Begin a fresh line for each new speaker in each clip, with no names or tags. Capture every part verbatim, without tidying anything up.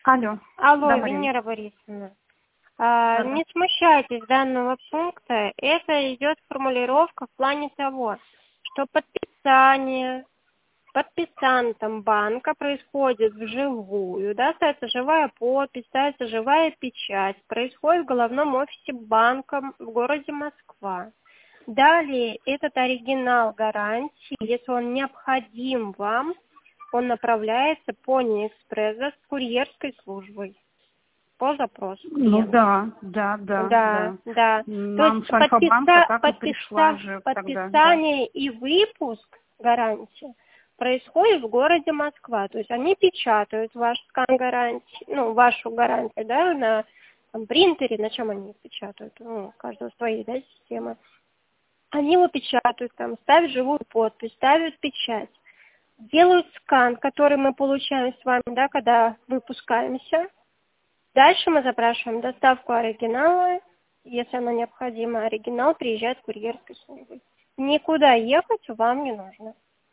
Алло.
Алло,
Да, Марина.
Венера Борисовна. А,
Да-да.
не смущайтесь данного пункта. Это идет формулировка в плане того, что подписание подписантом банка происходит вживую, да, ставится живая подпись, ставится живая печать, происходит в головном офисе банка в городе Москва. Далее этот оригинал гарантии, если он необходим вам, он направляется по Неэкспресс с курьерской службой по запросу
Ну
клиента.
да, да, да,
Да,
да.
да. То
Нам
есть
с Альфа-банка
подписа,
так и пришла
подписа,
же тогда, да.
подписание и выпуск гарантии происходит в городе Москва. То есть они печатают ваш скан гарантии, ну, вашу гарантию, да, на там, принтере, на чем они их печатают, ну, у каждого свои, да, системы. Они его печатают, там, ставят живую подпись, ставят печать, делают скан, который мы получаем с вами, да, когда выпускаемся. Дальше мы запрашиваем доставку оригинала. Если оно необходимо, оригинал приезжает курьерской службой. Никуда ехать вам не нужно.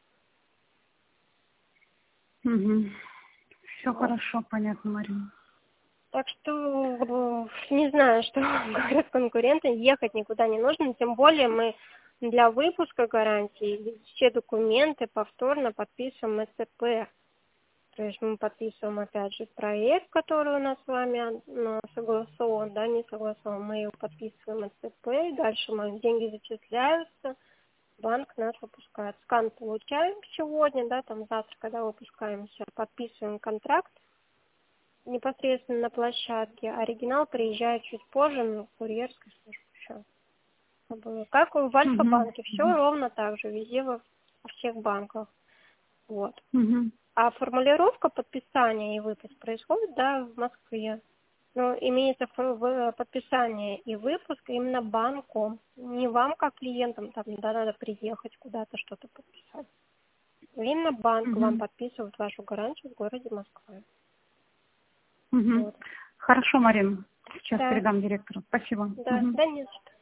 Угу. Все
Вот.
хорошо, понятно, Марина.
Так что не знаю, что говорят конкуренты, ехать никуда не нужно, тем более мы для выпуска гарантии все документы повторно подписываем СЦП. То есть мы подписываем опять же проект, который у нас с вами ну, согласован, да, не согласован, мы его подписываем СЦП, и дальше мы, деньги зачисляются, банк нас выпускает. Скан получаем сегодня, да, там завтра, когда выпускаемся, подписываем контракт непосредственно на площадке, оригинал приезжает чуть позже, но в курьерской службе еще. Как и в Альфа-банке, все
Угу.
ровно так же, везде во во всех банках. Вот.
Угу.
А формулировка подписания и выпуск происходит, да, в Москве. Но имеется в подписание и выпуск именно банком. Не вам, как клиентам, там, да, надо приехать куда-то что-то подписать. Именно банк вам
Угу.
подписывает вашу гарантию в городе Москва.
Угу.
Вот.
Хорошо, Марина. Сейчас
Да,
передам директору. Спасибо.
да,
Угу.
да, не за что.